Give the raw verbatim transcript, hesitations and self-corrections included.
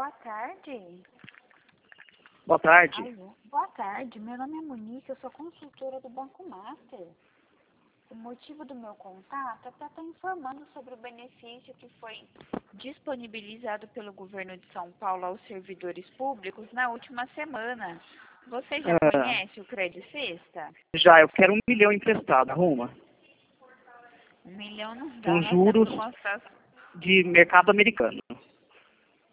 Boa tarde. Boa tarde. Alô. Boa tarde, meu nome é Monique, eu sou consultora do Banco Master. O motivo do meu contato é para estar informando sobre o benefício que foi disponibilizado pelo governo de São Paulo aos servidores públicos na última semana. Você já Ah, conhece o Credit Sexta? já, eu quero um milhão emprestado, arruma. Um milhão não dá, Com nós temos juros uma situação. de mercado americano.